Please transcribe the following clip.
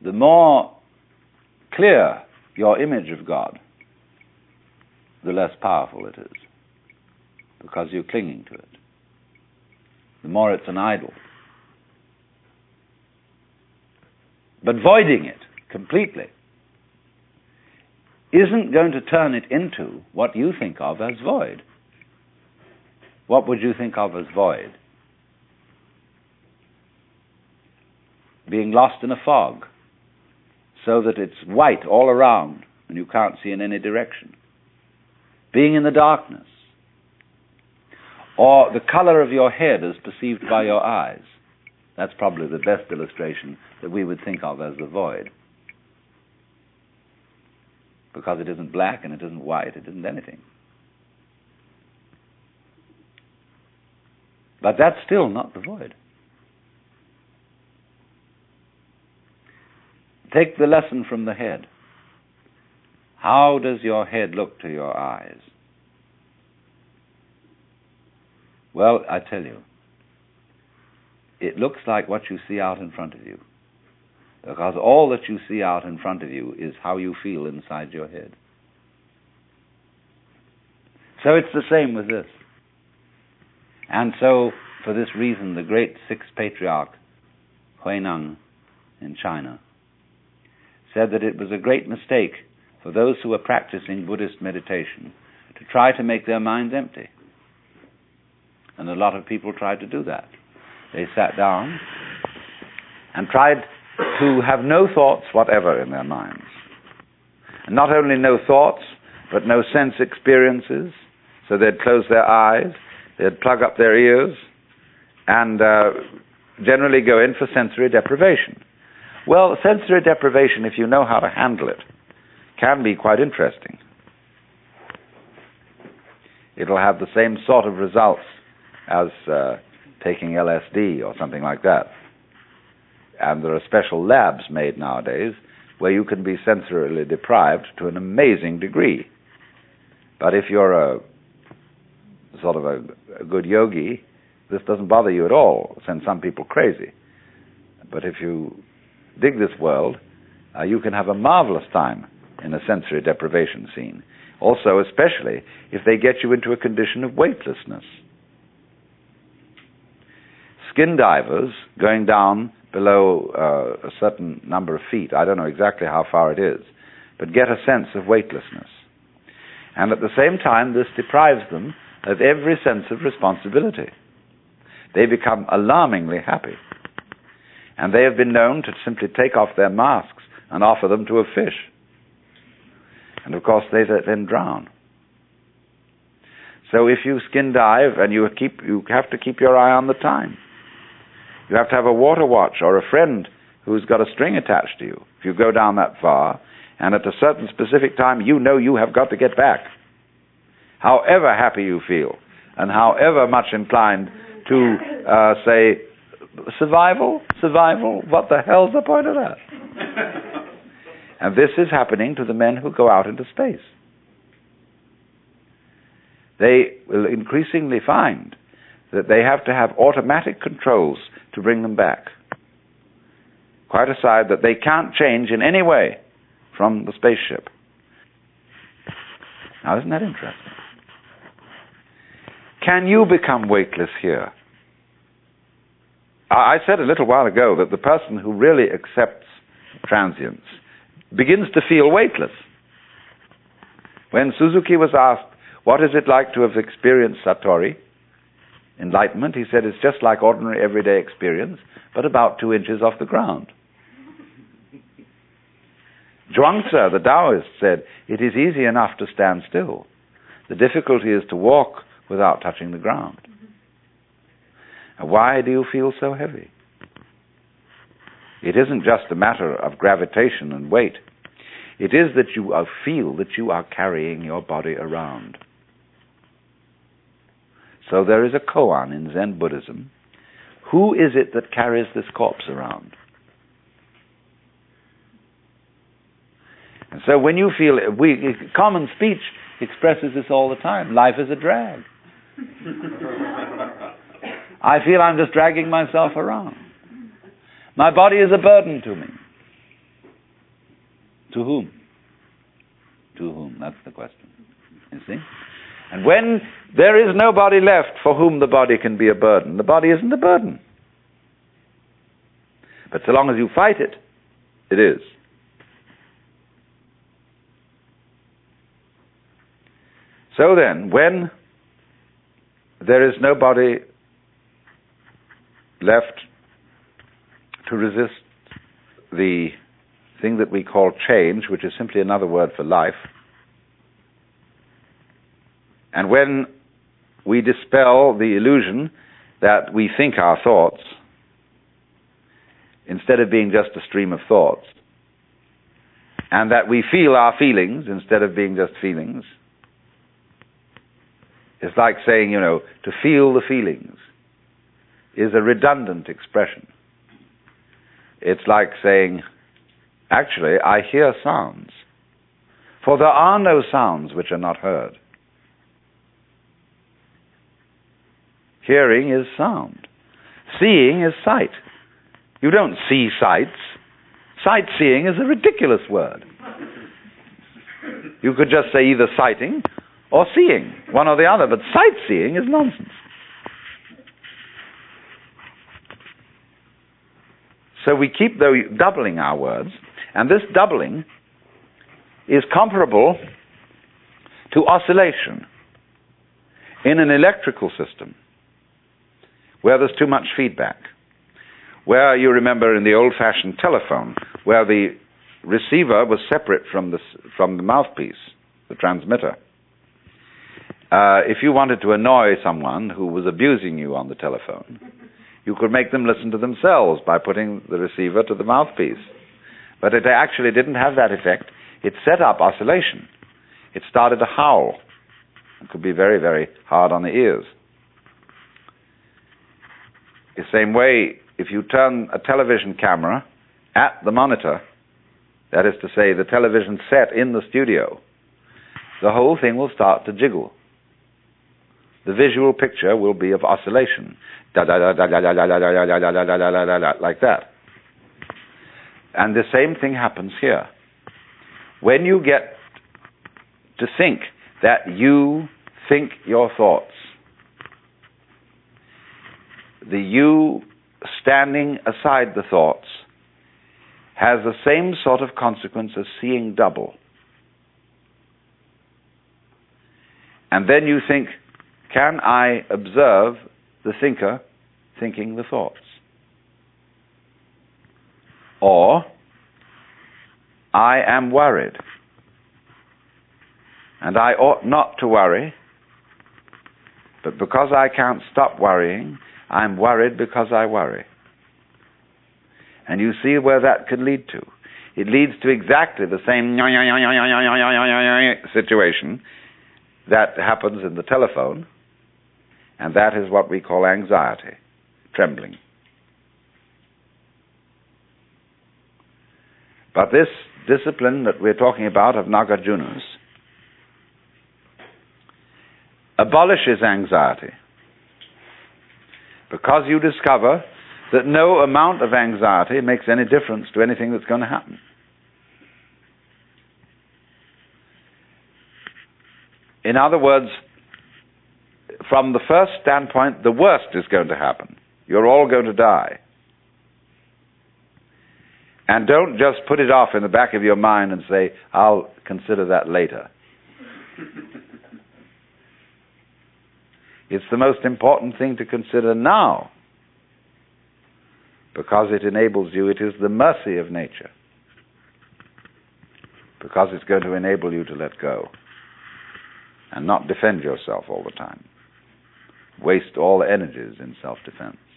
the more clear your image of God, the less powerful it is, because you're clinging to it. The more it's an idol. But voiding it completely isn't going to turn it into what you think of as void. What would you think of as void? Being lost in a fog, so that it's white all around and you can't see in any direction. Being in the darkness. Or the color of your head as perceived by your eyes. That's probably the best illustration that we would think of as the void. Because it isn't black and it isn't white, it isn't anything. But that's still not the void. Take the lesson from the head. How does your head look to your eyes? Well, I tell you, it looks like what you see out in front of you. Because all that you see out in front of you is how you feel inside your head. So it's the same with this. And so, for this reason, the great sixth patriarch, Huineng in China, said that it was a great mistake for those who were practicing Buddhist meditation to try to make their minds empty. And a lot of people tried to do that. They sat down and tried to have no thoughts whatever in their minds. And not only no thoughts, but no sense experiences. So they'd close their eyes, they'd plug up their ears, and generally go in for sensory deprivation. Well, sensory deprivation, if you know how to handle it, can be quite interesting. It'll have the same sort of results as taking LSD or something like that. And there are special labs made nowadays where you can be sensorily deprived to an amazing degree. But if you're a sort of a good yogi, this doesn't bother you at all. Send some people crazy. But if you dig this world, you can have a marvelous time in a sensory deprivation scene. Also, especially if they get you into a condition of weightlessness. Skin divers going down below a certain number of feet, I don't know exactly how far it is, but get a sense of weightlessness. And at the same time, this deprives them of every sense of responsibility. They become alarmingly happy. And they have been known to simply take off their masks and offer them to a fish. And of course they then drown. So if you skin dive, and you have to keep your eye on the time. You have to have a water watch or a friend who's got a string attached to you. If you go down that far, and at a certain specific time, you know you have got to get back. However happy you feel, and however much inclined to say, survival? What the hell's the point of that? And this is happening to the men who go out into space. They will increasingly find that they have to have automatic controls to bring them back. Quite aside that they can't change in any way from the spaceship. Now, isn't that interesting? Can you become weightless here? I said a little while ago that the person who really accepts transience begins to feel weightless. When Suzuki was asked, what is it like to have experienced Satori, enlightenment, he said it's just like ordinary everyday experience, but about 2 inches off the ground. Zhuangzi, the Taoist, said, it is easy enough to stand still. The difficulty is to walk without touching the ground. And why do you feel so heavy? It isn't just a matter of gravitation and weight. It is that you feel that you are carrying your body around. So there is a koan in Zen Buddhism. Who is it that carries this corpse around? And so when you feel, common speech expresses this all the time. Life is a drag. I feel I'm just dragging myself around. My body is a burden to me. To whom? To whom? That's the question. You see? And when there is nobody left for whom the body can be a burden, the body isn't a burden. But so long as you fight it, it is. So then, when there is nobody left to resist the thing that we call change, which is simply another word for life, and when we dispel the illusion that we think our thoughts, instead of being just a stream of thoughts, and that we feel our feelings instead of being just feelings, it's like saying, to feel the feelings is a redundant expression. It's like saying, actually, I hear sounds, for there are no sounds which are not heard. Hearing is sound. Seeing is sight. You don't see sights. Sightseeing is a ridiculous word. You could just say either sighting or seeing, one or the other, but sightseeing is nonsense. So we keep doubling our words, and this doubling is comparable to oscillation in an electrical system where there's too much feedback, where you remember in the old-fashioned telephone, where the receiver was separate from the mouthpiece, the transmitter. If you wanted to annoy someone who was abusing you on the telephone, you could make them listen to themselves by putting the receiver to the mouthpiece. But it actually didn't have that effect. It set up oscillation. It started to howl. It could be very, very hard on the ears. The same way, if you turn a television camera at the monitor, that is to say, the television set in the studio, the whole thing will start to jiggle. The visual picture will be of oscillation, like that. And the same thing happens here. When you get to think that you think your thoughts, the you standing aside the thoughts has the same sort of consequence as seeing double. And then you think, can I observe the thinker thinking the thoughts? Or, I am worried, and I ought not to worry, but because I can't stop worrying, I'm worried because I worry. And you see where that could lead to. It leads to exactly the same situation that happens in the telephone, and that is what we call anxiety, trembling. But this discipline that we're talking about of Nagarjuna's abolishes anxiety, because you discover that no amount of anxiety makes any difference to anything that's going to happen. In other words, from the first standpoint, the worst is going to happen. You're all going to die. And don't just put it off in the back of your mind and say, I'll consider that later. It's the most important thing to consider now, because it enables you. It is the mercy of nature, because it's going to enable you to let go and not defend yourself all the time. Waste all energies in self-defense.